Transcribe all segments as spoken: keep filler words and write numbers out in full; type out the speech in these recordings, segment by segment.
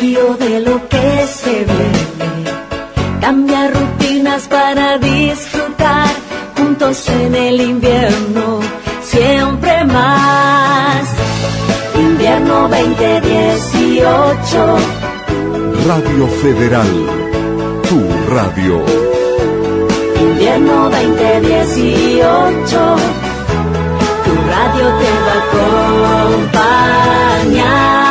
previo de lo que se viene. Cambia rutinas para disfrutar juntos en el invierno, siempre más. Invierno veinte dieciocho. Radio Federal, tu radio. Invierno veinte dieciocho, tu radio te va a acompañar.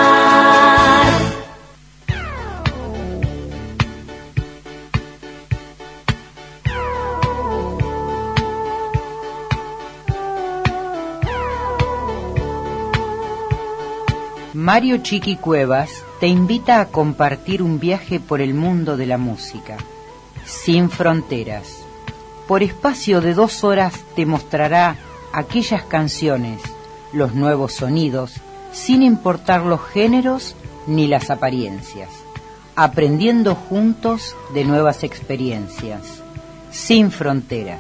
Mario Chiqui Cuevas te invita a compartir un viaje por el mundo de la música, sin fronteras. Por espacio de dos horas te mostrará aquellas canciones, los nuevos sonidos, sin importar los géneros ni las apariencias, aprendiendo juntos de nuevas experiencias, sin fronteras.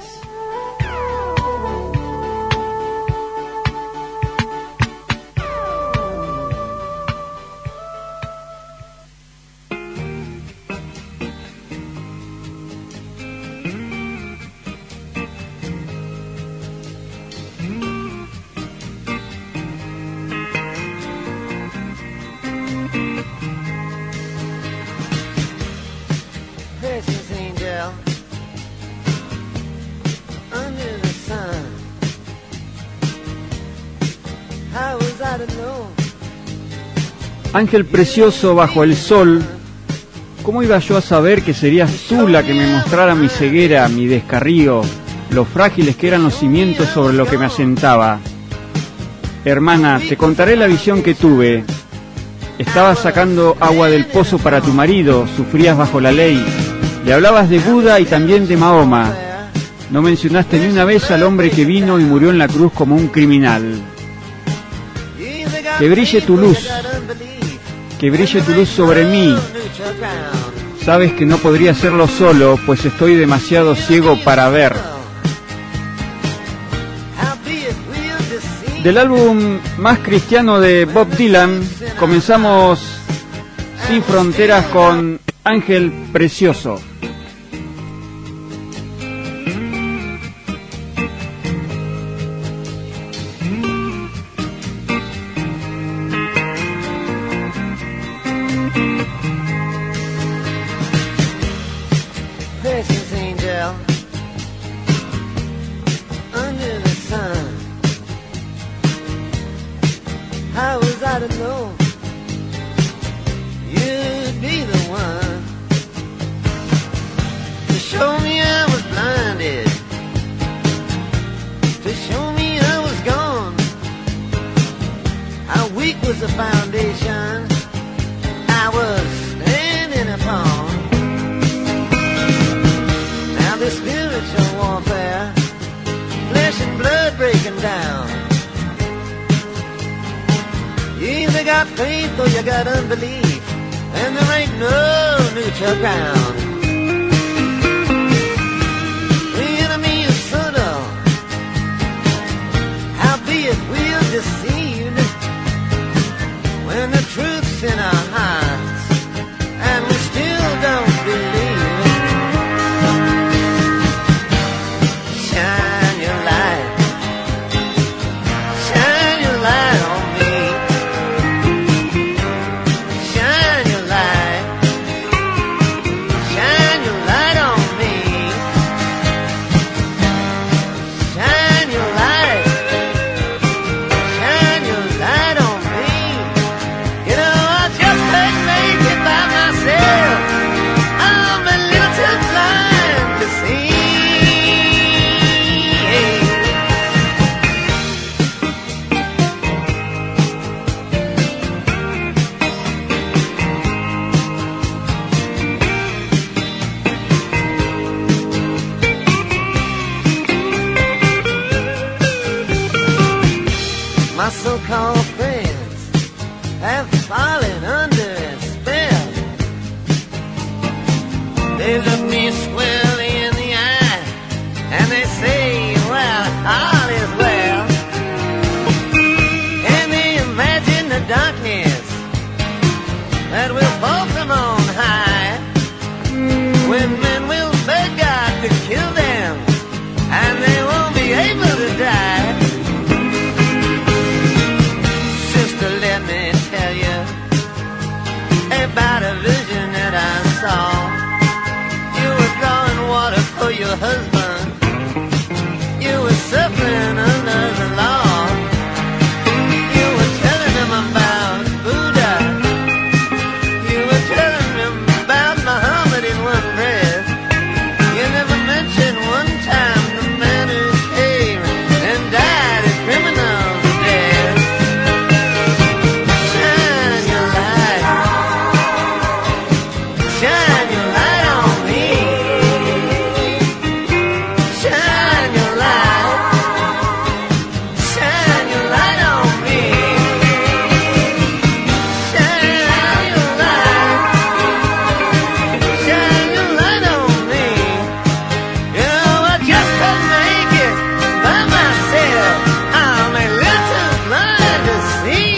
Ángel precioso bajo el sol, ¿cómo iba yo a saber que serías tú la que me mostrara mi ceguera, mi descarrío, lo frágiles que eran los cimientos sobre lo que me asentaba? Hermana, te contaré la visión que tuve. Estabas sacando agua del pozo para tu marido, sufrías bajo la ley, le hablabas de Buda y también de Mahoma. No mencionaste ni una vez al hombre que vino y murió en la cruz como un criminal. Que brille tu luz, que brille tu luz sobre mí. Sabes que no podría hacerlo solo, pues estoy demasiado ciego para ver. Del álbum más cristiano de Bob Dylan, comenzamos Sin Fronteras con Ángel Precioso. Shine that will fall from on high, when men will beg God to kill them, and they won't be able to die. Sister, let me tell you about a vision that I saw. You were drawing water for your husband. You were suffering under the law. You were telling him about Buddha. You were telling him about Muhammad in one breath. You never mentioned one time the man who came and died a criminal's death. Shine your light. Shine your light on me. Shine your light. Shine your light on me. Shine your light. Shine your light on me. You know I just couldn't make it by myself. I'm a little blind to see.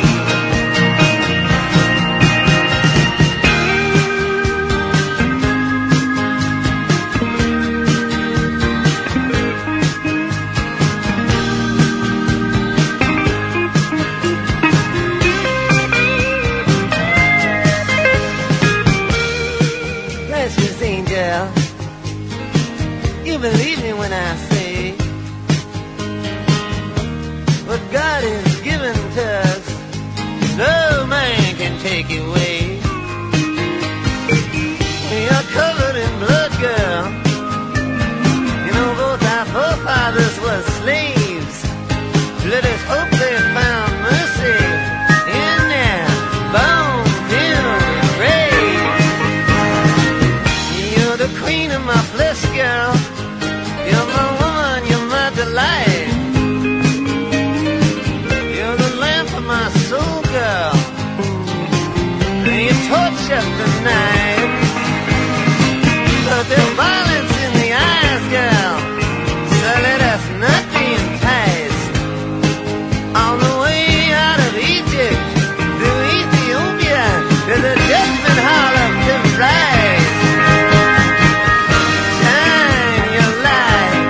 Precious angel, you believe me when I say what God has given to us, no man can take away. You're covered in blood, girl. You know both our forefathers were slaves. Let us hope they found mercy in their bone-filled grave. You're the queen of my flesh, girl. You're my woman, you're my delight. You're the lamp of my soul, girl. And you torch up the night. But there's violence in the eyes, girl. So let us not be enticed. On the way out of Egypt, through Ethiopia, to the judgment hall of the rise. Shine your light.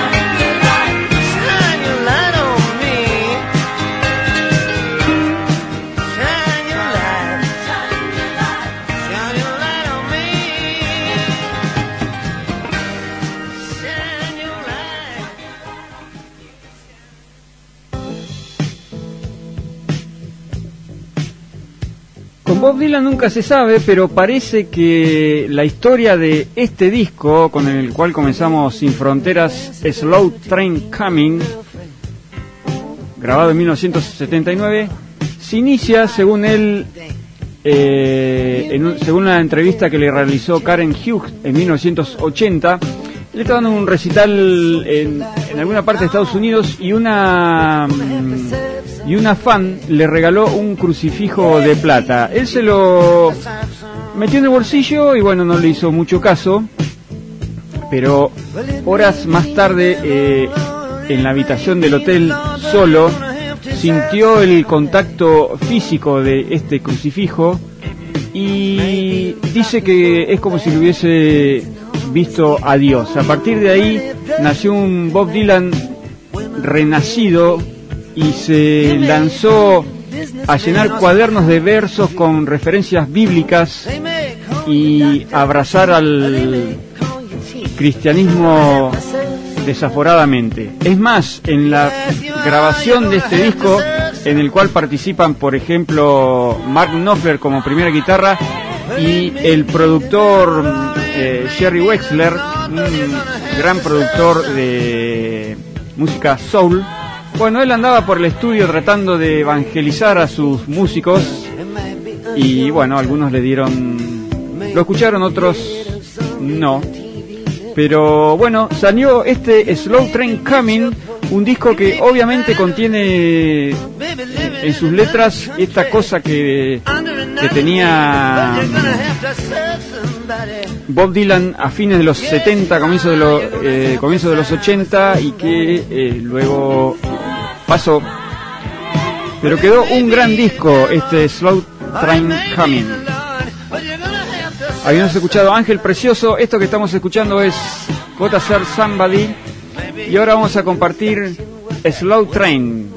Shine your light on me. Shine your light. Shine your light on me. Shine your light. Con Bob Dylan nunca se sabe, pero parece que la historia de este disco, con el cual comenzamos Sin Fronteras, Slow Train Coming, grabado en mil novecientos setenta y nueve, se inicia, según él, eh, en un- según una entrevista que le realizó Karen Hughes en mil novecientos ochenta. Él estaba dando un recital en, en alguna parte de Estados Unidos y una mm, y una fan le regaló un crucifijo de plata. Él se lo metió en el bolsillo y bueno, no le hizo mucho caso, pero horas más tarde, eh, en la habitación del hotel, solo, sintió el contacto físico de este crucifijo y dice que es como si le hubiese visto a Dios. A partir de ahí nació un Bob Dylan renacido y se lanzó a llenar cuadernos de versos con referencias bíblicas y abrazar al cristianismo desaforadamente. Es más, en la grabación de este disco, en el cual participan, por ejemplo, Mark Knopfler como primera guitarra y el productor eh, Jerry Wexler, un gran productor de música soul. Bueno, él andaba por el estudio tratando de evangelizar a sus músicos y bueno, algunos le dieron, lo escucharon, otros no. Pero bueno, salió este Slow Train Coming, un disco que obviamente contiene en sus letras esta cosa que, que tenía Bob Dylan a fines de los setenta, comienzo de, lo, eh, comienzo de los ochenta y que eh, luego pasó. Pero quedó un gran disco, este Slow Train Coming. Habíamos escuchado Ángel Precioso, esto que estamos escuchando es Gotta Ser Somebody, y ahora vamos a compartir Slow Train.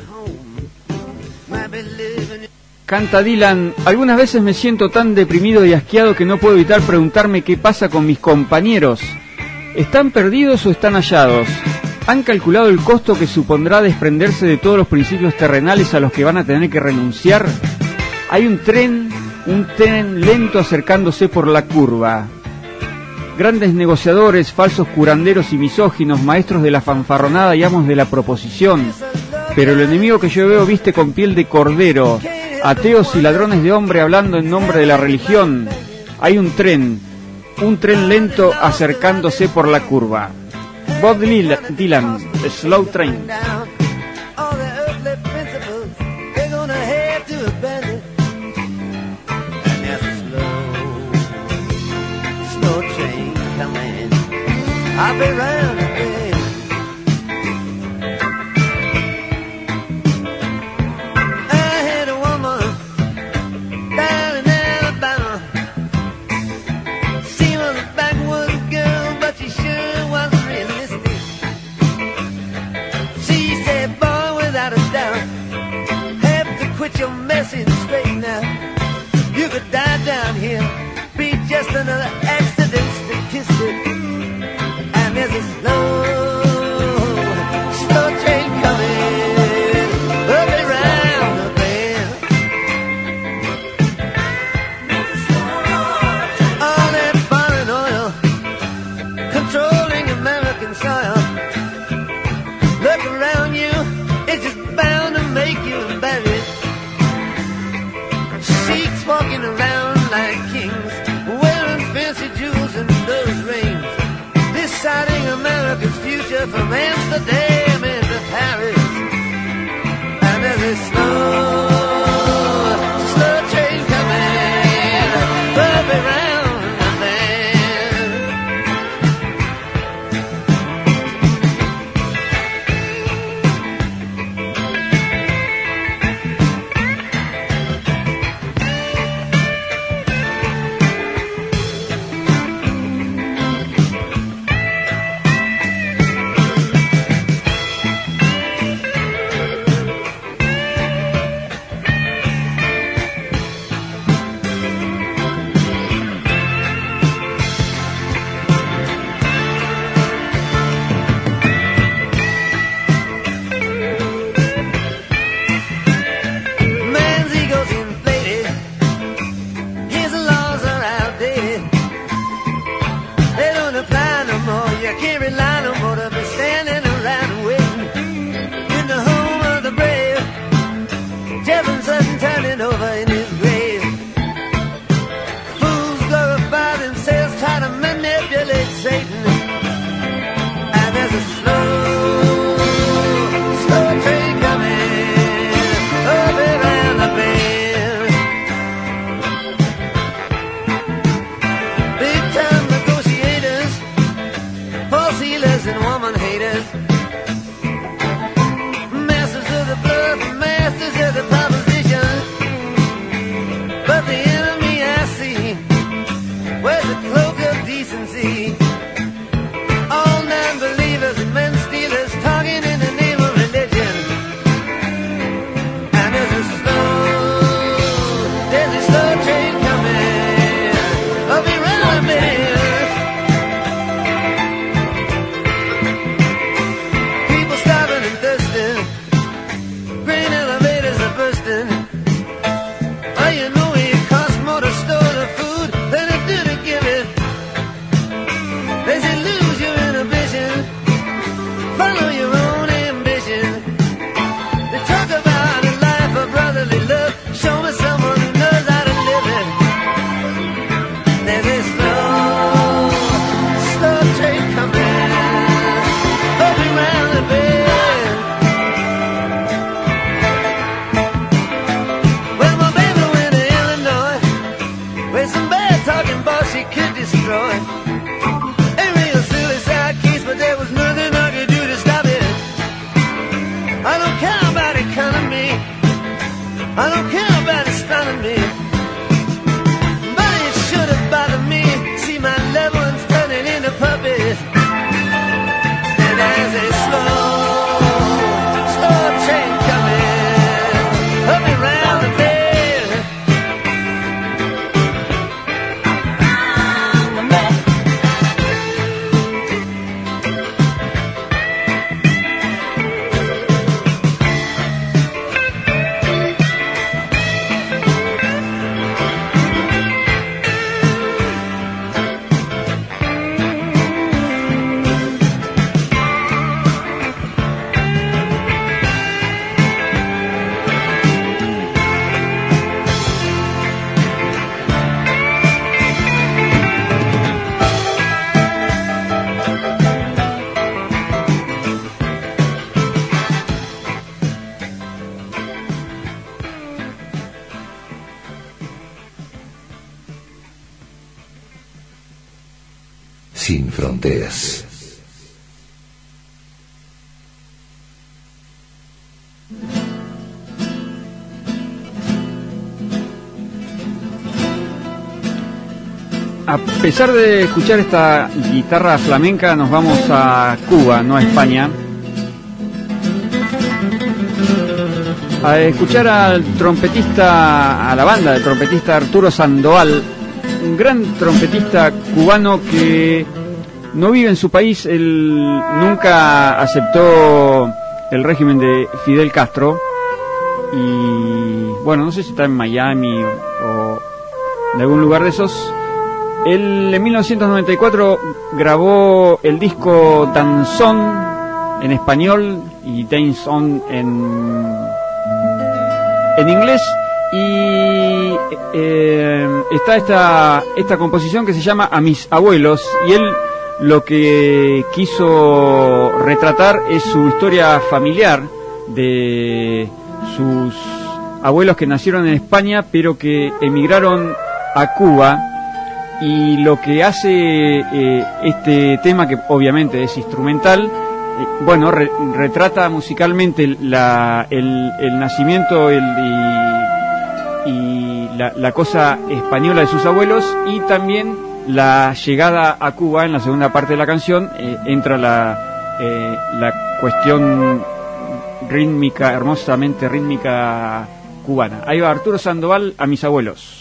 Canta Dylan: algunas veces me siento tan deprimido y asqueado que no puedo evitar preguntarme qué pasa con mis compañeros. ¿Están perdidos o están hallados? ¿Han calculado el costo que supondrá desprenderse de todos los principios terrenales a los que van a tener que renunciar? Hay un tren, un tren lento acercándose por la curva. Grandes negociadores, falsos curanderos y misóginos, maestros de la fanfarronada y amos de la proposición. Pero el enemigo que yo veo viste con piel de cordero. Ateos y ladrones de hombre hablando en nombre de la religión. Hay un tren, un tren lento acercándose por la curva. Bob Dylan, Slow Train. I'll be round again. I had a woman down in Alabama. She was a backwoods girl, but she sure was realistic. She said, boy, without a doubt, have to quit your mess and straighten out. You could die down here, be just another accident statistic. There's a slow, slow train coming up and round the bend. All that foreign oil controlling American soil. Look around you, it's just bound to make you embarrassed. Sheiks walking around like kings, wearing fancy jewels and those rings. Deciding America's future from Amsterdam into Paris. And there's a slow, slow train coming up around the bend. sin fronteras. A pesar de escuchar esta guitarra flamenca, nos vamos a Cuba, no a España, a escuchar al trompetista, a la banda del trompetista Arturo Sandoval, un gran trompetista cubano que no vive en su país. Él nunca aceptó el régimen de Fidel Castro y bueno, no sé si está en Miami o en algún lugar de esos. Él en mil novecientos noventa y cuatro grabó el disco Danzón en español y Danzón en, en inglés, y eh, está esta, esta composición que se llama A mis abuelos, y él lo que quiso retratar es su historia familiar de sus abuelos que nacieron en España pero que emigraron a Cuba. Y lo que hace eh, este tema, que obviamente es instrumental, eh, bueno, re, retrata musicalmente la, el, el nacimiento el, y, y la, la cosa española de sus abuelos, y también la llegada a Cuba. En la segunda parte de la canción eh, entra la, eh, la cuestión rítmica, hermosamente rítmica cubana. Ahí va Arturo Sandoval, A mis abuelos.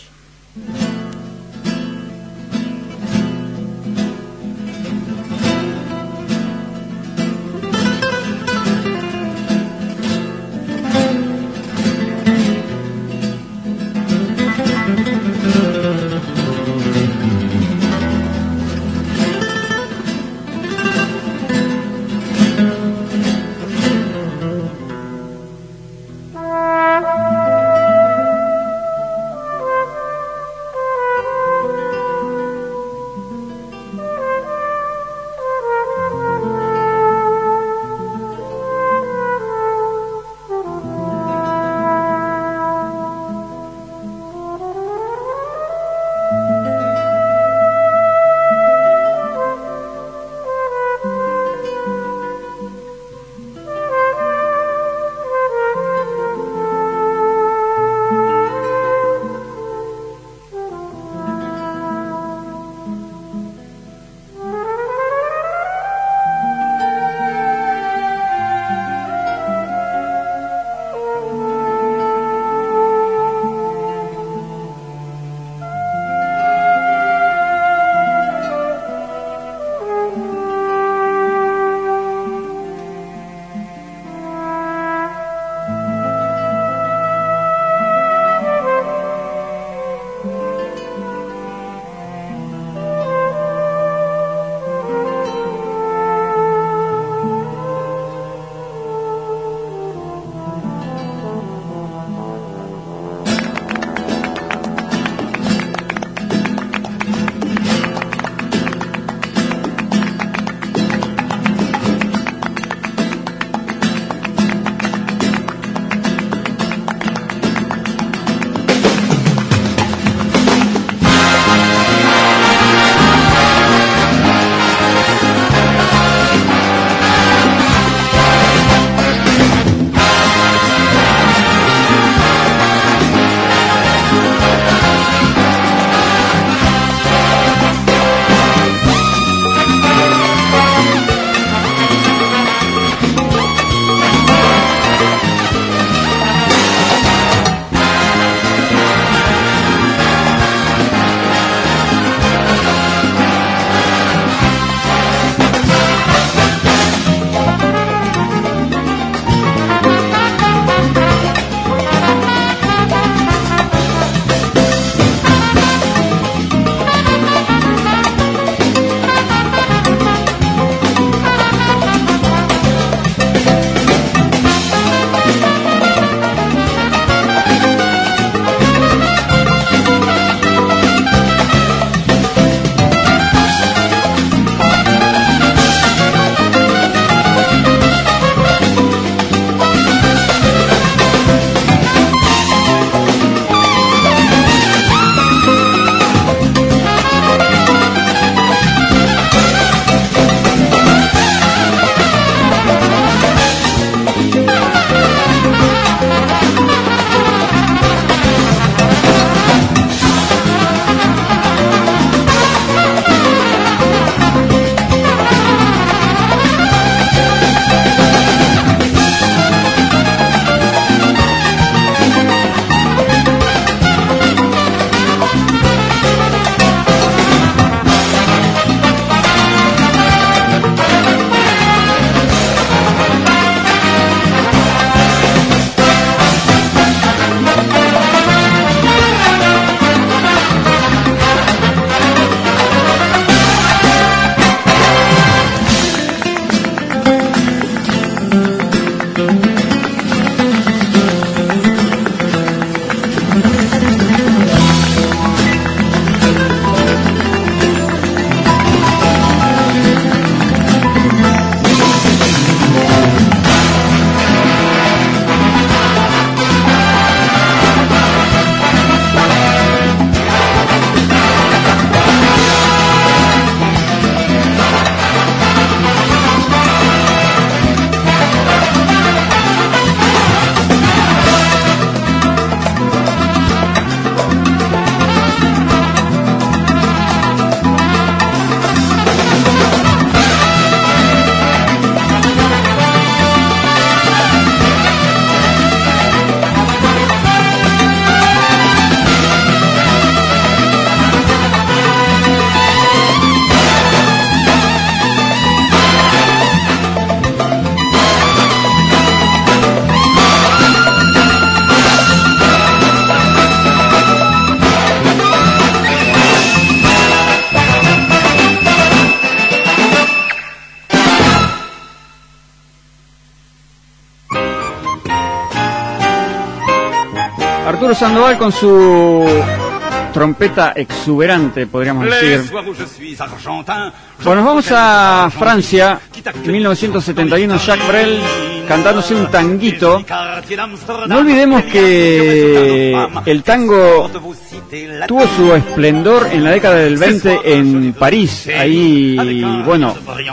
Arturo Sandoval con su trompeta exuberante, podríamos decir. Bueno, nos vamos a Francia, mil novecientos setenta y uno, Jacques Brel cantándose un tanguito. No olvidemos que el tango tuvo su esplendor en la década del veinte en París. Ahí, bueno,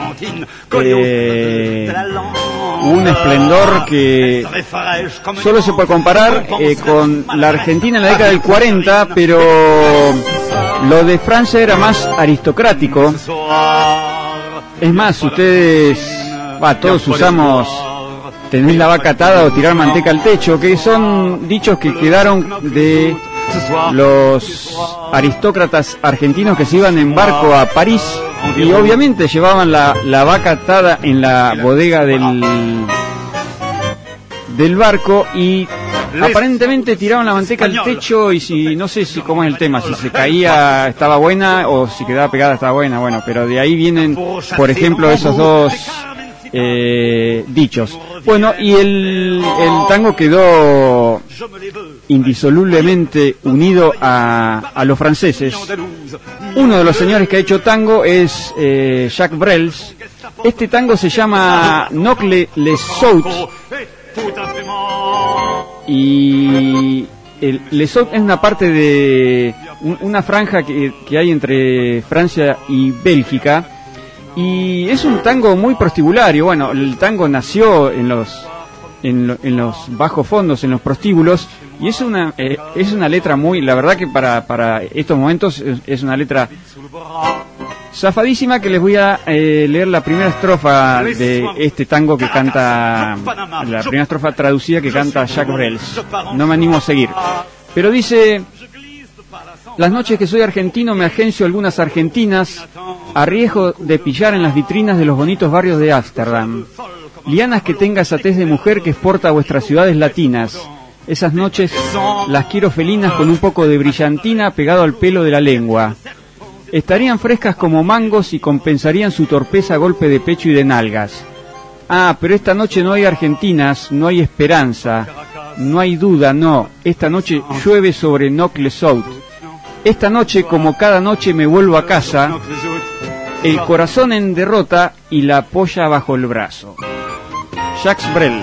eh, un esplendor que solo se puede comparar eh, con la Argentina en la década del cuarenta, pero lo de Francia era más aristocrático. Es más, ustedes, bah, todos usamos tener la vaca atada o tirar manteca al techo, que son dichos que quedaron de los aristócratas argentinos que se iban en barco a París y obviamente llevaban la, la vaca atada en la bodega del, del barco y aparentemente tiraban la manteca al techo y si, no sé si cómo es el tema, si se caía estaba buena o si quedaba pegada estaba buena, bueno, pero de ahí vienen, por ejemplo, esos dos eh, dichos. Bueno, y el, el tango quedó indisolublemente unido a, a los franceses. Uno de los señores que ha hecho tango es eh, Jacques Brel. Este tango se llama Nocle les Saut. Y el Les Saut es una parte de un, una franja que, que hay entre Francia y Bélgica. Y es un tango muy prostibulario. Bueno, el tango nació en los en, lo, en los bajos fondos, en los prostíbulos, y es una eh, es una letra muy, la verdad que para para estos momentos es, es una letra zafadísima, que les voy a eh, leer la primera estrofa de este tango que canta, la primera estrofa traducida que canta Jacques Brel. No me animo a seguir, pero dice: las noches que soy argentino me agencio algunas argentinas, a riesgo de pillar en las vitrinas de los bonitos barrios de Ámsterdam. Lianas que tenga esa tez de mujer que exporta a vuestras ciudades latinas. Esas noches las quiero felinas con un poco de brillantina pegado al pelo de la lengua. Estarían frescas como mangos y compensarían su torpeza a golpe de pecho y de nalgas. Ah, pero esta noche no hay argentinas, no hay esperanza, no hay duda, no. Esta noche llueve sobre Nocle Saut. Esta noche, como cada noche, me vuelvo a casa, el corazón en derrota y la polla bajo el brazo. Jacques Brel.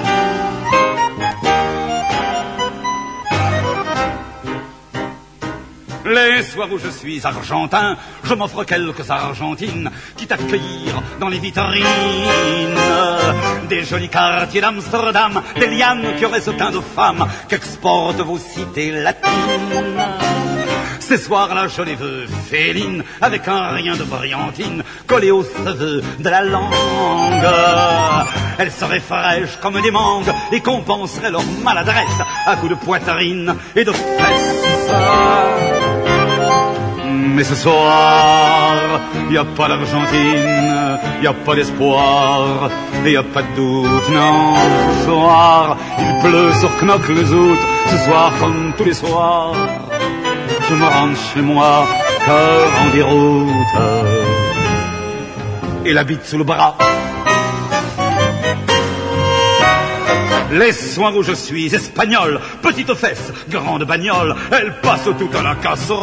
Les soirs où je suis argentin, je m'offre quelques argentines, quitte à cueillir dans les vitrines des jolis quartiers d'Amsterdam, des lianes qui auraient ce teint de femme qu'exportent vos cités latines. Ces soirs-là, je les veux félines, avec un rien de brillantine collé aux cheveux de la langue. Elles seraient fraîches comme des mangues et compenseraient leur maladresse à coups de poitrine et de fesses. Mais ce soir, y a pas d'Argentine, y a pas d'espoir, et y a pas de doute, non. Ce soir, il pleut sur Knokke-les-Zout, ce soir comme tous les soirs. Je me rends chez moi, cœur en déroute, et la bite sous le bras. Les soirs où je suis espagnol, petite fesse, grande bagnole, elle passe toute à la casserole.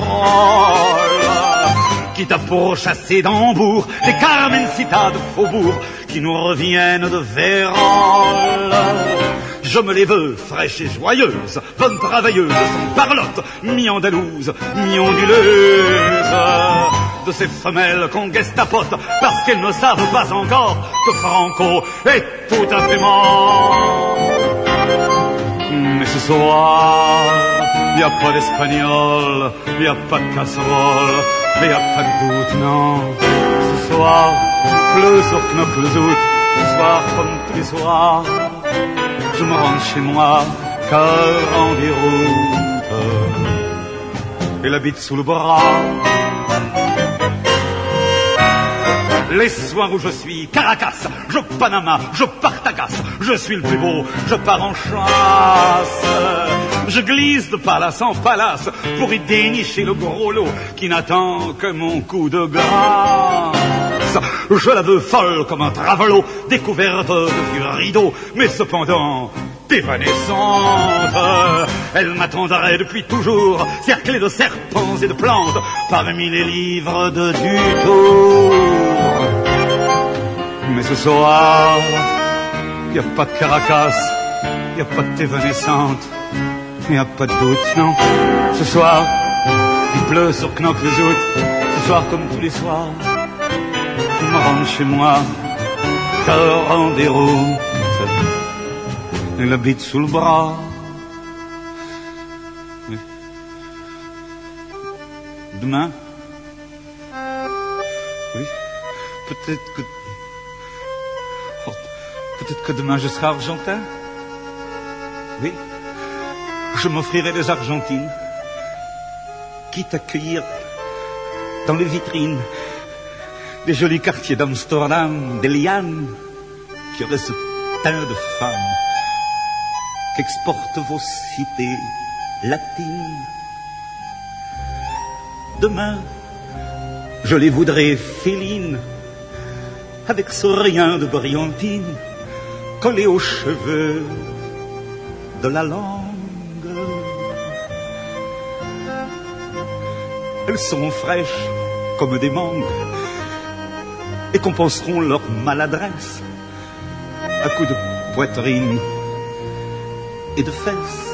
Quitte à pourchasser d'Hambourg des Carmencitas de Faubourg qui nous reviennent de Vérole. Je me les veux fraîches et joyeuses, bonnes travailleuses, sans parlotte, mi-andalouse, mi-onduleuse. De ces femelles qu'on gestapote parce qu'elles ne savent pas encore que Franco est tout à fait mort. Mais ce soir, y a pas d'espagnol, y a pas de casserole, y a pas de doute, non. Ce soir, pleut sur Knokke-les-Zout, ce soir comme tous les soirs. Je me rends chez moi, cœur en déroute, et la bite sous le bras. Les soirs où je suis Caracas, je Panama, je Partagas, je suis le plus beau, je pars en chasse. Je glisse de palace en palace pour y dénicher le gros lot qui n'attend que mon coup de grâce. Je la veux folle comme un travelot, découverte de vieux rideaux, mais cependant évanescente. Elle m'attendrait depuis toujours, cerclée de serpents et de plantes, parmi les livres de Dutour. Mais ce soir, y a pas de Caracas, y a pas de t'évanescente, y a pas de doute, non. Ce soir, il pleut sur Knock-le-Zout. Ce soir, comme tous les soirs, je me rends chez moi, cœur en déroute, et la bite sous le bras. Oui. Demain, oui, peut-être que, oh, peut-être que demain je serai argentin. Oui, je m'offrirai des Argentines, quitte à cueillir dans les vitrines des jolis quartiers d'Amsterdam, des lianes qui auraient ce teint de femme qu'exportent vos cités latines. Demain, je les voudrais félines, avec ce rien de brillantine collé aux cheveux de la langue. Elles seront fraîches comme des mangues et compenseront leur maladresse à coups de poitrine et de fesses.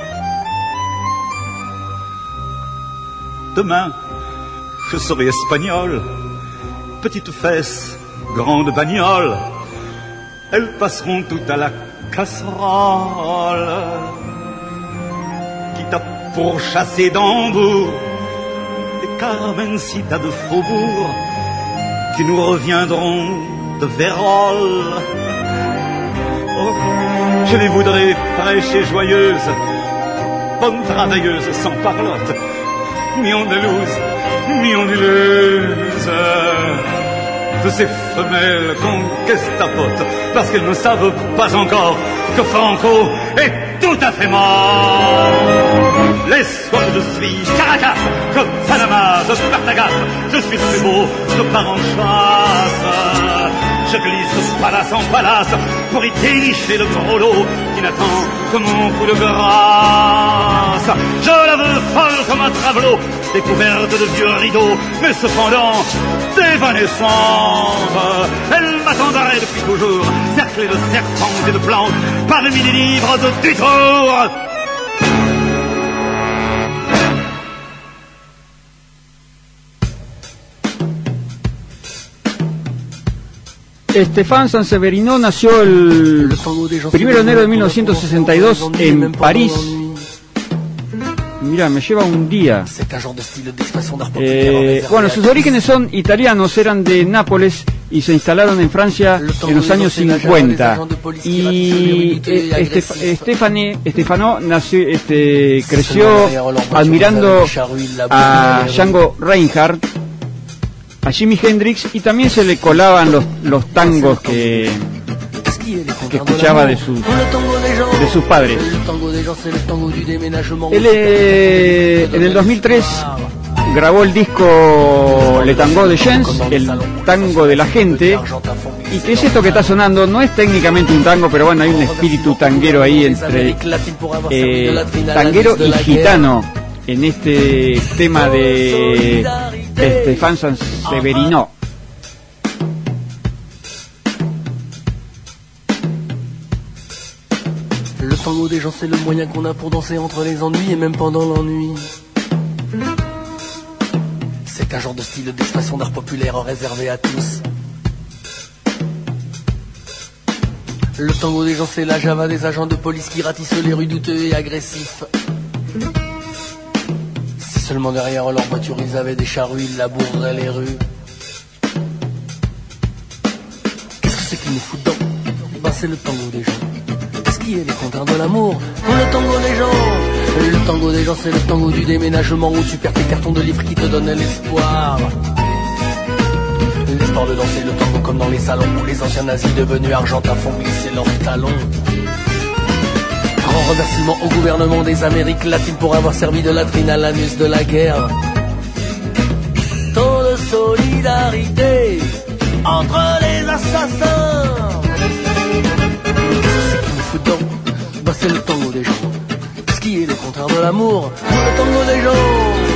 Demain, je serai espagnol, petite fesse, grande bagnole. Elles passeront tout à la casserole, quitte à pourchasser d'Hambourg des Carmencitas de faubourg qui nous reviendront de Vérole. Oh, je les voudrais fraîches et joyeuses, bonnes travailleuses sans parlotte, mi-andalouse, mi-onduleuse, de ces femelles qu'on gestapote parce qu'elles ne savent pas encore que Franco est tout à fait mort. Les soirs je suis Caracas, que Panama, de Spartagas, je suis plus beau, je pars en chasse. Je glisse de palace en palace pour y dénicher le gros lot qui n'attend que mon coup de grâce. Je la veux folle comme un travelot, découverte de vieux rideaux, mais cependant d'évanescente. Elle m'attendrait depuis toujours, cerclée de serpents et de plantes, parmi les livres de Dutour. Estefan Sanseverino nació el primero de enero de mil novecientos sesenta y dos en París. Mira, me lleva un día. Eh, bueno, sus orígenes son italianos, eran de Nápoles y se instalaron en Francia en los años cincuenta. Y eh, Estef Estefane, Estefano nació, este, creció admirando a Django Reinhardt, a Jimi Hendrix, y también se le colaban los, los tangos que, que escuchaba de sus, de sus padres. Él eh, en el dos mil tres grabó el disco Le Tango de Jens, el tango de la gente, y que es esto que está sonando. No es técnicamente un tango, pero bueno, hay un espíritu tanguero ahí entre eh, tanguero y gitano en este tema de Estefan Sanseverino. Le tango des gens, c'est le moyen qu'on a pour danser entre les ennuis et même pendant l'ennui. C'est un genre de style d'expression d'art populaire réservé à tous. Le tango des gens, c'est la java des agents de police qui ratissent les rues douteux et agressifs. Si seulement derrière leur voiture ils avaient des charrues, ils laboureraient les rues. Qu'est-ce que c'est qu'ils nous foutent dedans? Ben c'est le tango des gens. Qu'est-ce qui est les contraintes de l'amour? Le tango des gens. Le tango des gens, c'est le tango du déménagement où tu perds tes cartons de livres qui te donnent l'espoir. L'espoir de danser le tango comme dans les salons où les anciens nazis devenus argentins font glisser leurs talons. Grand remerciement au gouvernement des Amériques latines pour avoir servi de latrine à l'anus de la guerre. Tant de solidarité entre les assassins. Qu'est-ce qui nous fout dedans? Bah c'est le tango des gens. Qu'est-ce qui est les contraintes l'amour, le tango des gens.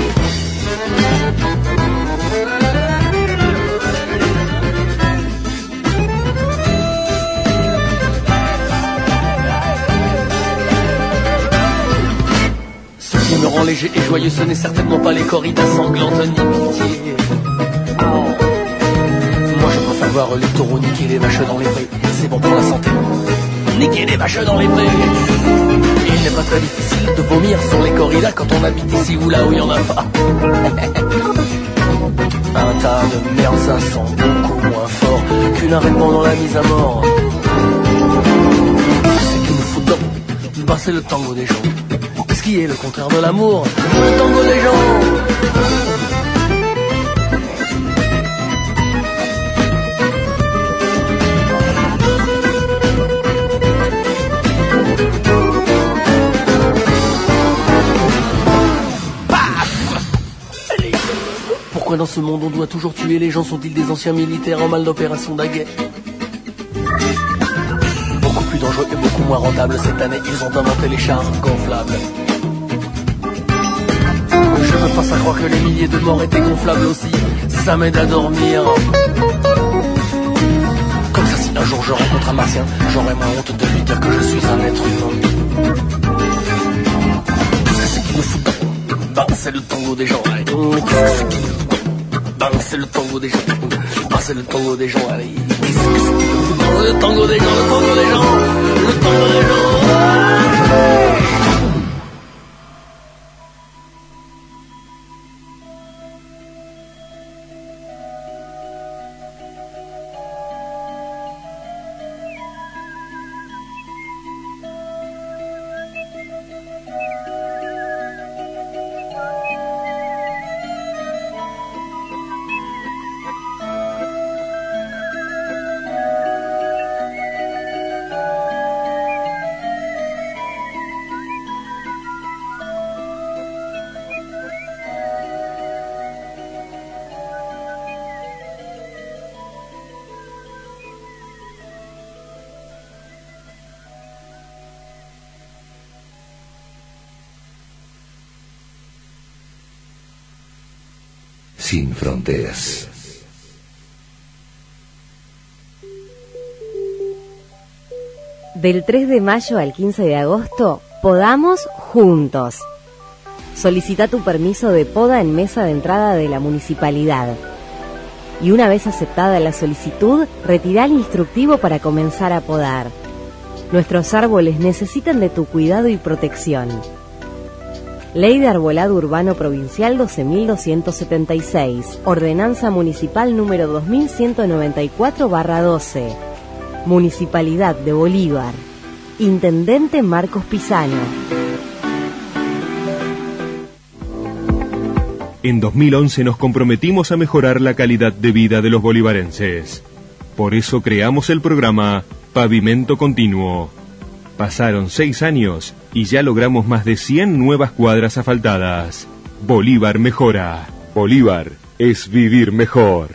Ce qui me rend léger et joyeux, ce n'est certainement pas les corridas sanglantes ni pitié. Oh. Moi je préfère voir les taureaux niquer les vaches dans les prés, c'est bon pour la santé. Niquer les vaches dans les prés. Il n'est pas très difficile de vomir sur les corridas quand on habite ici ou là où il y en a pas. Un tas de merde, ça sent beaucoup moins fort qu'une arène pendant la mise à mort. C'est qu'il nous fout dedans, bah c'est le tango des gens. Ce qui est le contraire de l'amour, le tango des gens. Pourquoi dans ce monde on doit toujours tuer les gens? Sont-ils des anciens militaires en mal d'opération d'aguet? Beaucoup plus dangereux et beaucoup moins rentables cette année, ils ont inventé les chars gonflables. Je me fasse à croire que les milliers de morts étaient gonflables aussi, ça m'aide à dormir. Comme ça, si un jour je rencontre un martien, j'aurais moins honte de lui dire que je suis un être humain. Qu'est-ce que c'est qui nous fout dedans? Ben c'est le tango des gens. Qu'est-ce que c'est qui nous fout dedans? Ben c'est le tango des gens. Ben c'est le tango des gens. Allez. Qu'est-ce que c'est qui nous fout dedans? Le tango des gens, le tango des gens, le tango des gens. Sin fronteras. Del tres de mayo al quince de agosto, podamos juntos. Solicita tu permiso de poda en mesa de entrada de la municipalidad. Y una vez aceptada la solicitud, retira el instructivo para comenzar a podar. Nuestros árboles necesitan de tu cuidado y protección. Ley de Arbolado Urbano Provincial doce mil doscientos setenta y seis, Ordenanza Municipal número dos mil ciento noventa y cuatro barra doce, Municipalidad de Bolívar, Intendente Marcos Pisano. En dos mil once nos comprometimos a mejorar la calidad de vida de los bolivarenses. Por eso creamos el programa Pavimento Continuo. Pasaron seis años y ya logramos más de cien nuevas cuadras asfaltadas. Bolívar mejora. Bolívar es vivir mejor.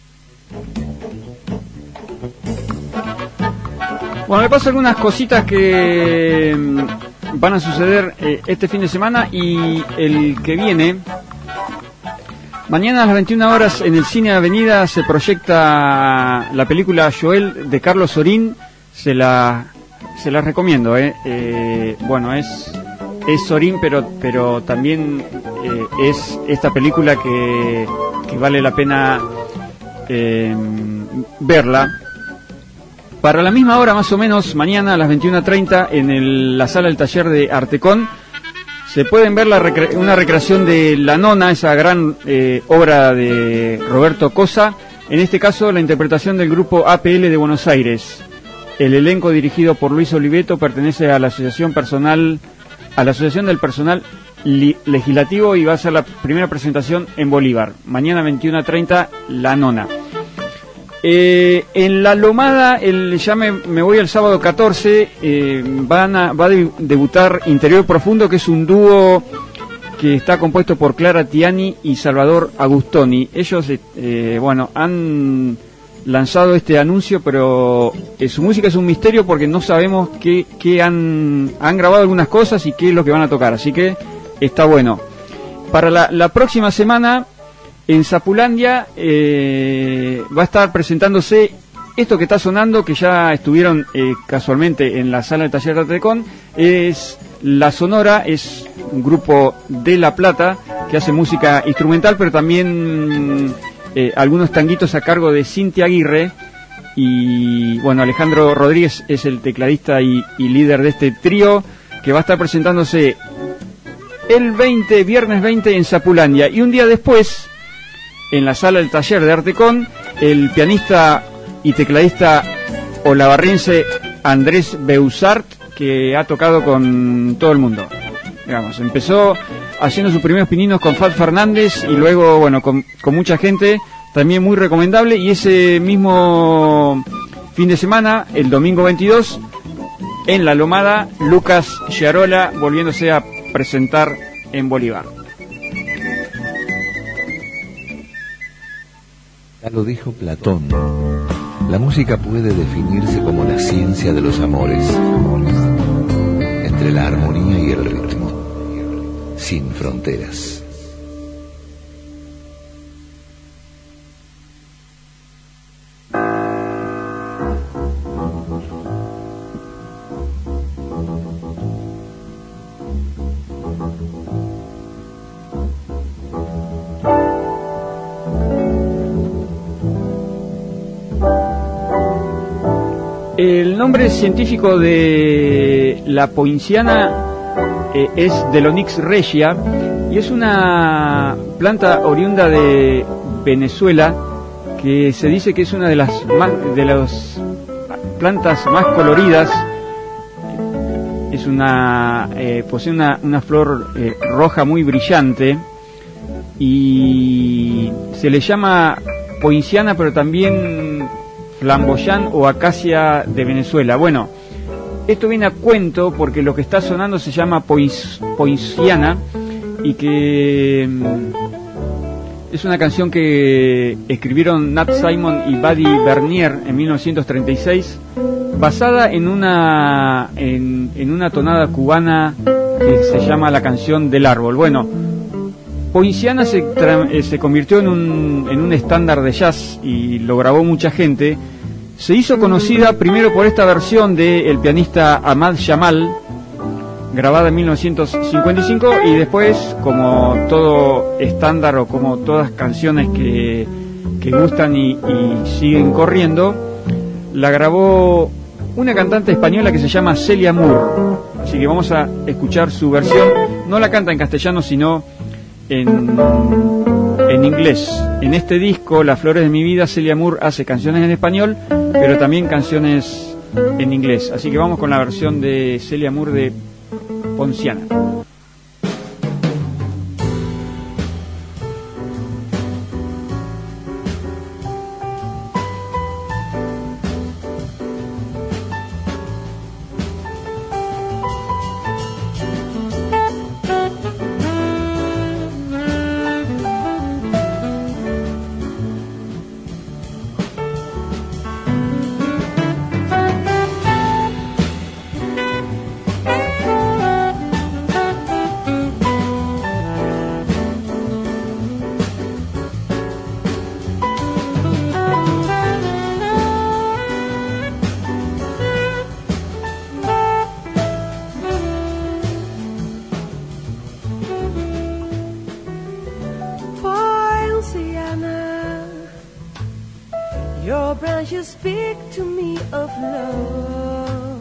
Bueno, me paso algunas cositas que van a suceder eh, este fin de semana y el que viene. Mañana a las veintiuna horas en el Cine Avenida se proyecta la película Joel de Carlos Sorín. Se la... Se las recomiendo, ¿eh? Eh, bueno, es es Sorín, pero pero también eh, es esta película que, que vale la pena eh, verla. Para la misma hora, más o menos, mañana a las veintiuna treinta, en el, la sala del taller de Artecón, se pueden ver la recre- una recreación de La Nona, esa gran eh, obra de Roberto Cosa, en este caso la interpretación del grupo A P L de Buenos Aires. El elenco dirigido por Luis Oliveto pertenece a la asociación personal, a la asociación del personal li- legislativo y va a ser la primera presentación en Bolívar. Mañana veintiuna treinta, La Nona. Eh, en La Lomada, el, ya me, me voy el sábado catorce, eh, van a, va a de, debutar Interior Profundo, que es un dúo que está compuesto por Clara Tiani y Salvador Agustoni. Ellos, eh, bueno, han lanzado este anuncio, pero eh, su música es un misterio porque no sabemos qué, qué han, han grabado algunas cosas y qué es lo que van a tocar, así que está bueno. Para la, la próxima semana, en Zapulandia, eh, va a estar presentándose esto que está sonando, que ya estuvieron eh, casualmente en la sala del taller de Artecon, es La Sonora, es un grupo de La Plata que hace música instrumental, pero también eh, algunos tanguitos a cargo de Cintia Aguirre. Y bueno, Alejandro Rodríguez es el tecladista y, y líder de este trío, que va a estar presentándose el veinte, viernes veinte en Zapulandia. Y un día después, en la sala del taller de Artecon, el pianista y tecladista olavarriense Andrés Beusart, que ha tocado con todo el mundo. Digamos, empezó haciendo sus primeros pininos con Fat Fernández y luego, bueno, con, con mucha gente, también muy recomendable. Y ese mismo fin de semana, el domingo veintidós, en La Lomada, Lucas Giarola volviéndose a presentar en Bolívar. Ya lo dijo Platón. La música puede definirse como la ciencia de los amores, entre la armonía y el ritmo, sin fronteras. El nombre científico de la poinciana eh, es Delonix regia y es una planta oriunda de Venezuela que se dice que es una de las más, de las plantas más coloridas. Es una eh, posee una, una flor eh, roja muy brillante y se le llama poinciana, pero también flamboyán o acacia de Venezuela. Bueno, esto viene a cuento porque lo que está sonando se llama poinciana y que mm, es una canción que escribieron Nat Simon y Buddy Bernier en mil novecientos treinta y seis, basada en una en, en una tonada cubana que se llama La Canción del Árbol. Bueno, poinciana se, tra- se convirtió en un, en un estándar de jazz y lo grabó mucha gente. Se hizo conocida primero por esta versión del pianista Ahmad Jamal, grabada en mil novecientos cincuenta y cinco, y después, como todo estándar o como todas canciones que, que gustan y, y siguen corriendo, la grabó una cantante española que se llama Celia Moore. Así que vamos a escuchar su versión. No la canta en castellano, sino en, en inglés. En este disco, Las Flores de mi Vida, Celia Moore hace canciones en español, pero también canciones en inglés. Así que vamos con la versión de Celia Moore de Poinciana. Your branches speak to me of love.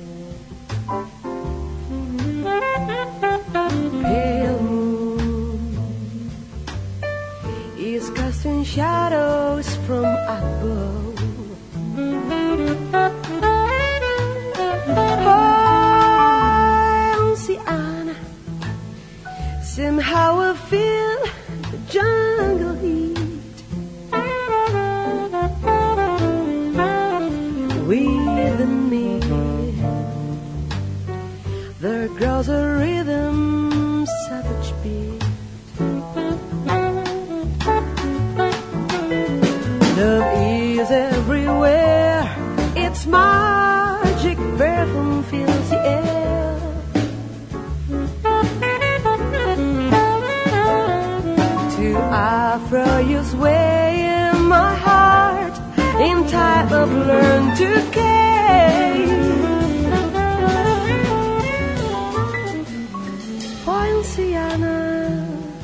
Pale moon is casting shadows from above. Poinciana, somehow I feel the jungle heat. Within me, there grows a rhythm, savage beat. Love is everywhere, its magic perfume fills the air. Afro you sway in my heart in time of learn to care. Poinciana,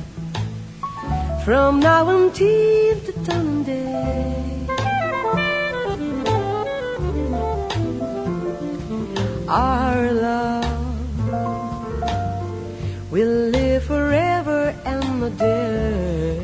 from now until the dawning day. Our love will live forever and a day.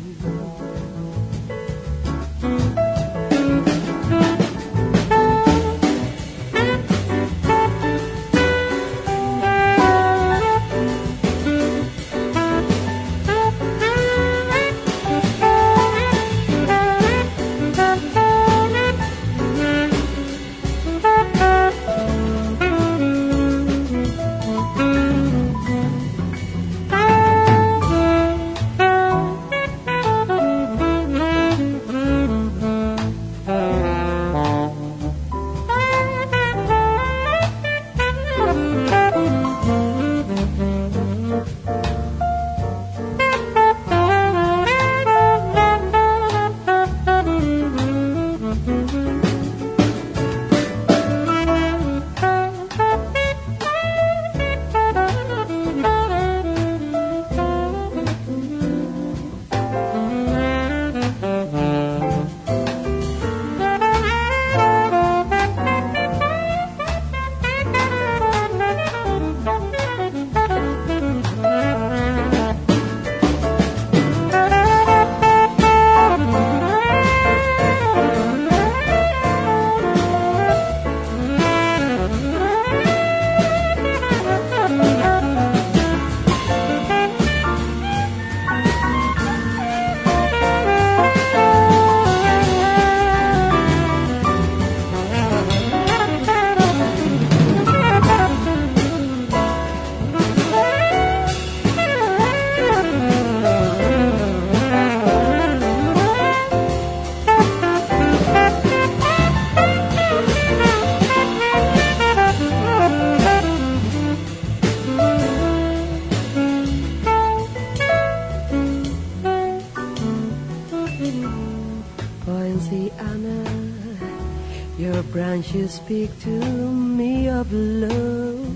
You speak to me of love.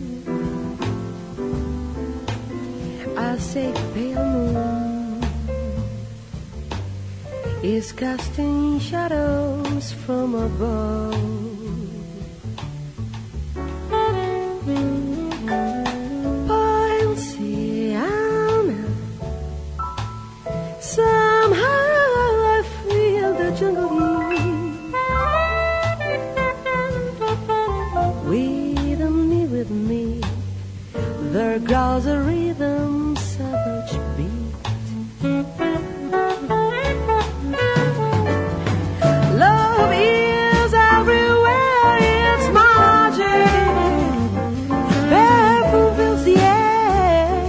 I say pale moon is casting shadows from above. Poinciana, somehow I feel the jungle heat. With me, there grows a rhythm, savage beat. Love is everywhere, it's magic. Barefoot fills the air.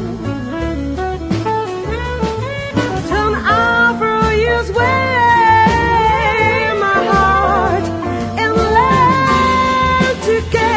Turn Afro years way, my heart, and learn to get.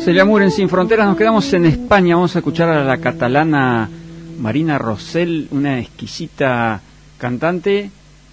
Celia Moore en Sin Fronteras. Nos quedamos en España. Vamos a escuchar a la catalana Marina Rosell, una exquisita cantante.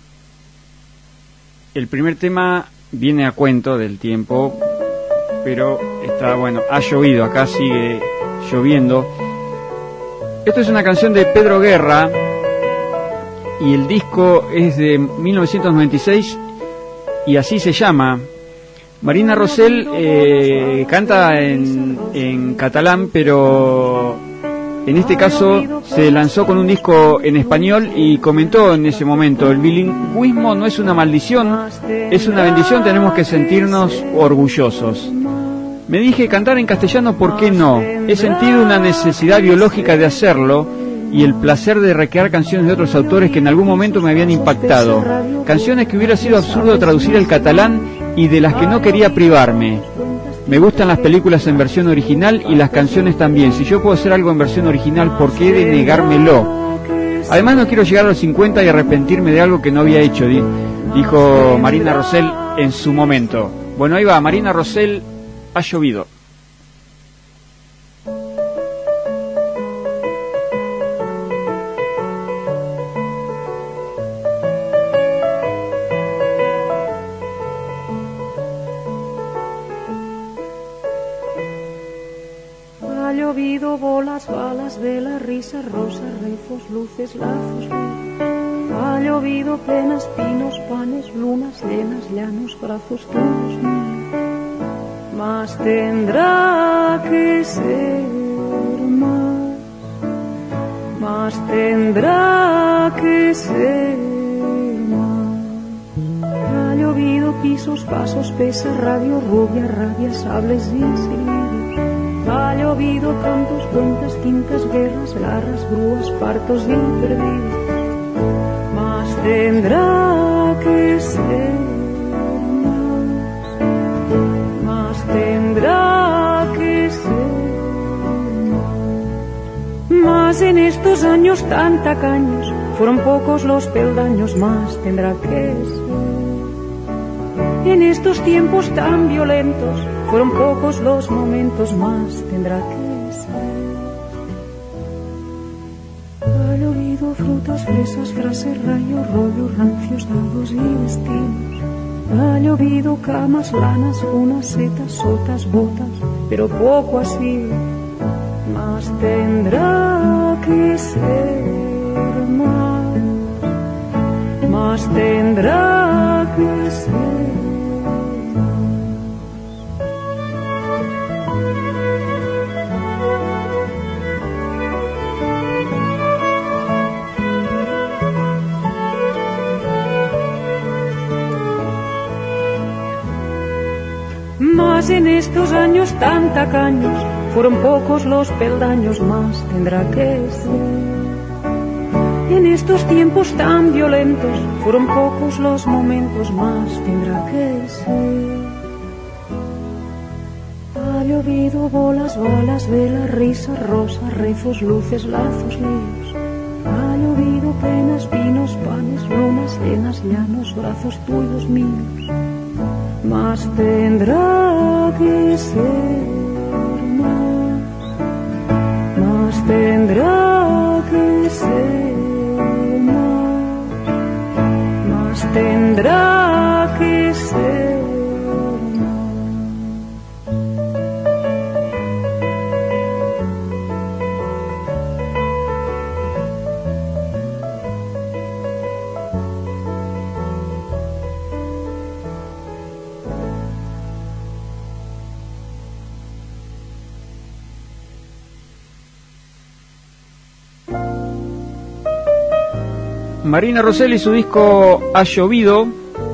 El primer tema viene a cuento del tiempo, pero está bueno. Ha llovido, acá sigue lloviendo. Esto es una canción de Pedro Guerra y el disco es de mil novecientos noventa y seis y así se llama. Marina Rosell eh, canta en, en catalán, pero en este caso se lanzó con un disco en español y comentó en ese momento: el bilingüismo no es una maldición, es una bendición, tenemos que sentirnos orgullosos. Me dije, cantar en castellano, ¿por qué no? He sentido una necesidad biológica de hacerlo y el placer de recrear canciones de otros autores que en algún momento me habían impactado. Canciones que hubiera sido absurdo traducir al catalán y de las que no quería privarme. Me gustan las películas en versión original y las canciones también. Si yo puedo hacer algo en versión original, ¿por qué he de negármelo? Además, no quiero llegar a los cincuenta y arrepentirme de algo que no había hecho, dijo Marina Rosell en su momento. Bueno, ahí va, Marina Rosell, Ha llovido. Ha llovido bolas, balas, velas, risas, rosas, rezos, luces, lazos. Ha llovido penas, pinos, panes, lunas llenas, llanos, brazos tuyos míos. Más tendrá que ser más, más tendrá que ser más. Ha llovido pisos, pasos, pesas, radio, rubia, rabias, sables y silbidos. Ha llovido cantos, cuentas, tintas, guerras, garras, grúas, partos y perdidos. Más tendrá que ser, tendrá que ser más. En estos años tan tacaños fueron pocos los peldaños, más tendrá que ser. En estos tiempos tan violentos fueron pocos los momentos, más tendrá que ser. Ha llovido frutas, fresas, frases, rayos, rollos, rancios, dados y destinos. Ha llovido camas, lanas, unas setas, sotas, botas, pero poco ha sido. Más tendrá que ser más, más tendrá que ser. Más en estos años tan tacaños fueron pocos los peldaños, más tendrá que ser. En estos tiempos tan violentos fueron pocos los momentos, más tendrá que ser. Ha llovido bolas, balas, velas, risas, rosas, rezos, luces, lazos, líos. Ha llovido penas, vinos, panes, lunas llenas, llanos, brazos tuyos míos. Más tendrá que ser más, más tendrá que ser más, más tendrá que ser. Marina Rosell y su disco Ha llovido.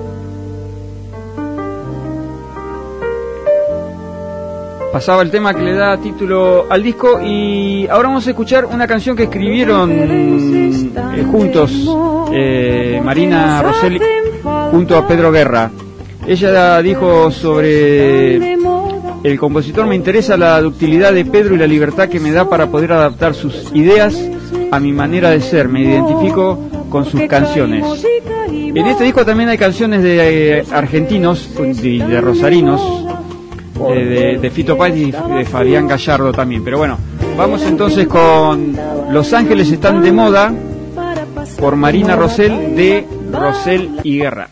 Pasaba el tema que le da título al disco y ahora vamos a escuchar una canción que escribieron eh, juntos eh, Marina Rosell junto a Pedro Guerra. Ella dijo sobre el compositor: me interesa la ductilidad de Pedro y la libertad que me da para poder adaptar sus ideas a mi manera de ser. Me identifico con sus canciones. En este disco también hay canciones de eh, argentinos, de, de rosarinos. eh, de, de Fito Páez y de Fabián Gallardo también. Pero bueno, vamos entonces con Los Ángeles están de moda, por Marina Rosell, de Rosell y Guerra.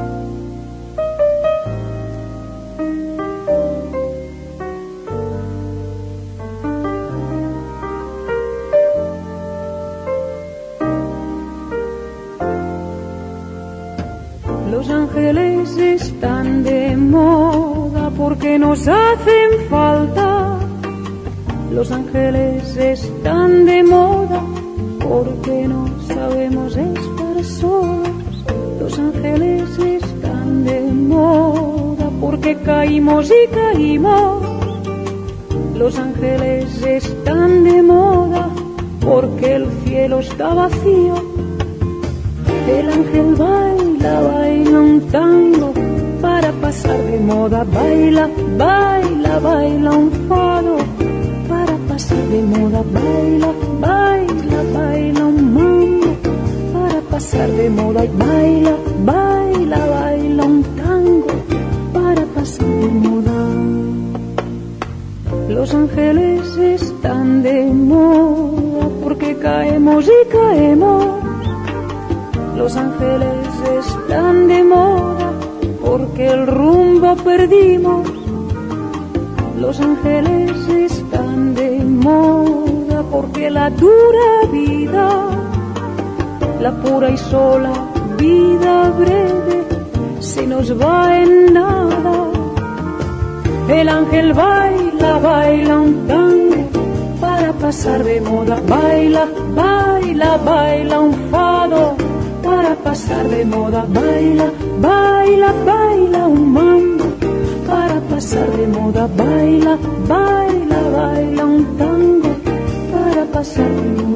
Los ángeles están de moda porque nos hacen falta. Los ángeles están de moda porque no sabemos estar solos. Los ángeles están de moda porque caímos y caímos. Los ángeles están de moda porque el cielo está vacío. El ángel baila, baila un tango para pasar de moda. Baila, baila, baila un fado para pasar de moda. Baila, baila, baila un mambo para pasar de moda. Y baila, baila, baila un tango para pasar de moda. Los ángeles están de moda porque caemos y caemos. Los ángeles están de moda porque el rumbo perdimos. Los ángeles están de moda porque la dura vida, la pura y sola vida breve, se nos va en nada. El ángel baila, baila un tango para pasar de moda. Baila, baila, baila un fado para pasar de moda. Baila, baila, baila un mambo para pasar de moda. Baila, baila, baila un tango para pasar de moda.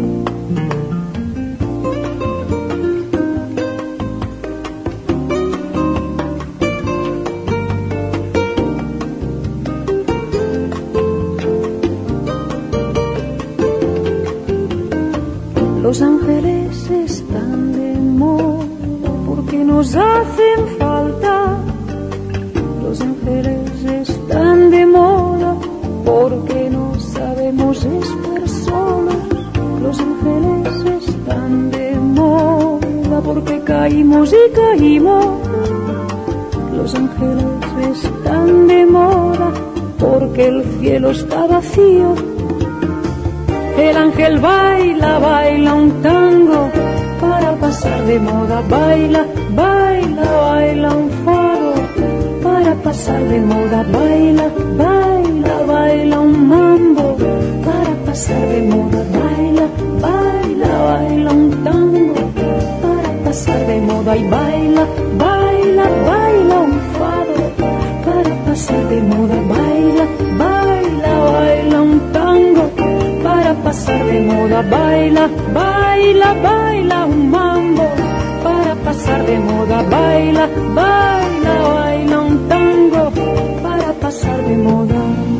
Los ángeles están de moda porque nos hacen falta. Los ángeles están de moda porque no sabemos estar solos. Los ángeles están de moda porque caímos y caímos. Los ángeles están de moda porque el cielo está vacío. El ángel baila, baila un tango para pasar de moda. Baila, baila, baila un fado para pasar de moda. Baila, baila, baila un mambo para pasar de moda. Baila, baila, baila un tango para pasar de moda. Y baila, baila, baila un fado para pasar de moda. Baila, baila, baila un tango para pasar de moda. Baila, baila, baila un mambo para pasar de moda. Baila, baila, baila un tango para pasar de moda.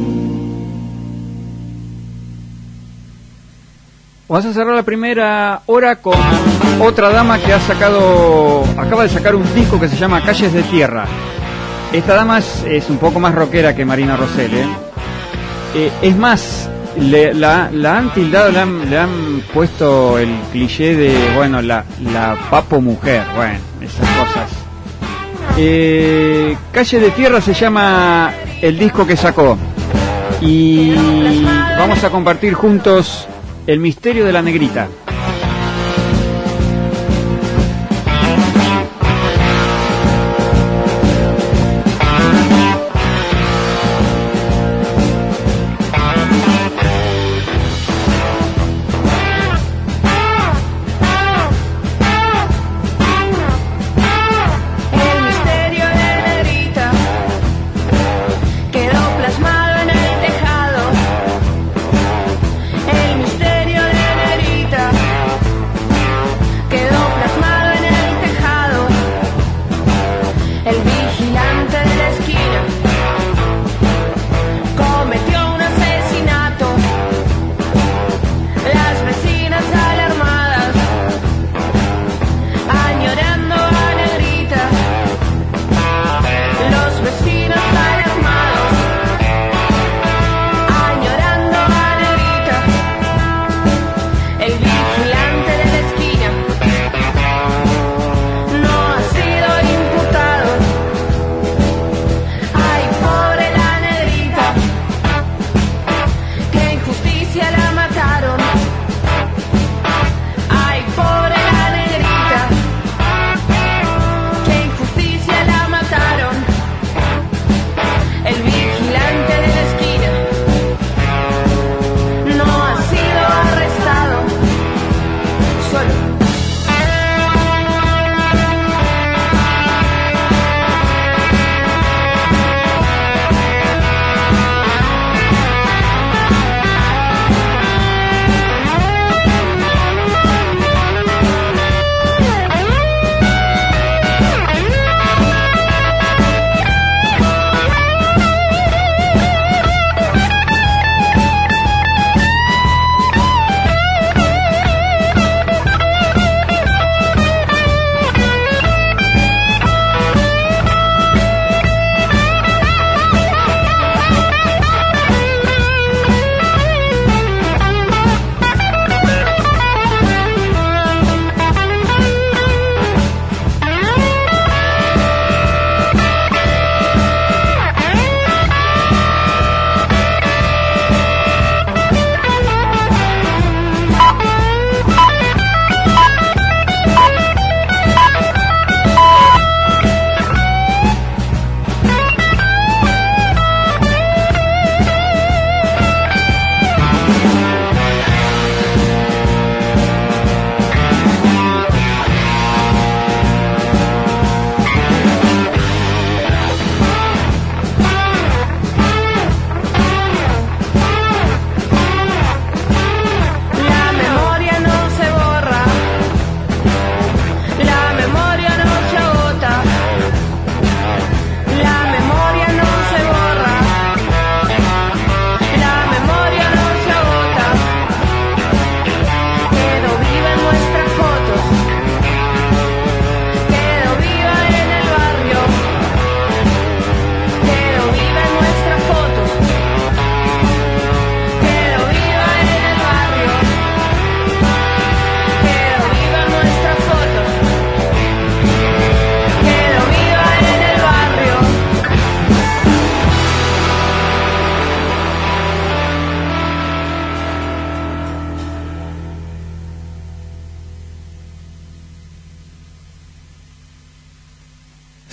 Vamos a cerrar la primera hora con otra dama que ha sacado, acaba de sacar un disco que se llama Calles de Tierra. Esta dama es, es un poco más rockera que Marina Rosell, ¿eh? Eh, es más, le, la, la han tildado, le han, le han puesto el cliché de, bueno, la, la papo mujer, bueno, esas cosas. Eh, Calle de Tierra se llama el disco que sacó. Y vamos a compartir juntos El misterio de la negrita. El misterio de Negrita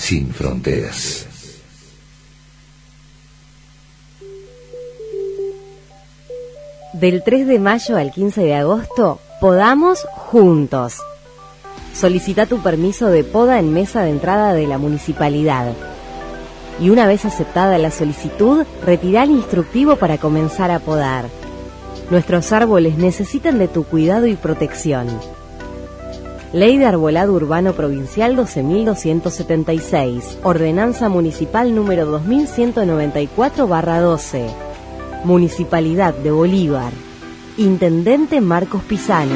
sin fronteras. Del tres de mayo al quince de agosto, podamos juntos. Solicita tu permiso de poda en mesa de entrada de la municipalidad. Y una vez aceptada la solicitud, retirá el instructivo para comenzar a podar. Nuestros árboles necesitan de tu cuidado y protección. Ley de Arbolado Urbano Provincial doce mil doscientos setenta y seis, Ordenanza Municipal número dos mil ciento noventa y cuatro barra doce. Municipalidad de Bolívar. Intendente Marcos Pisano.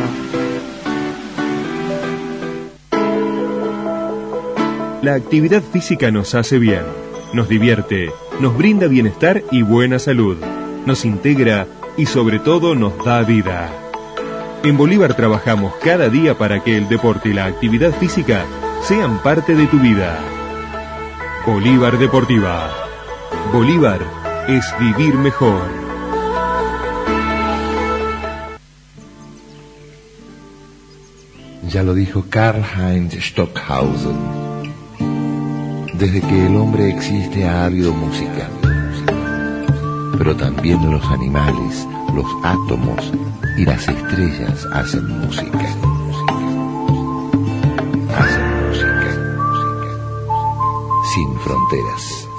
La actividad física nos hace bien, nos divierte, nos brinda bienestar y buena salud, nos integra y sobre todo nos da vida. En Bolívar trabajamos cada día para que el deporte y la actividad física sean parte de tu vida. Bolívar Deportiva. Bolívar es vivir mejor. Ya lo dijo Karl-Heinz Stockhausen. Desde que el hombre existe ha habido música. Pero también los animales, los átomos y las estrellas hacen música. Hacen música. Sin fronteras.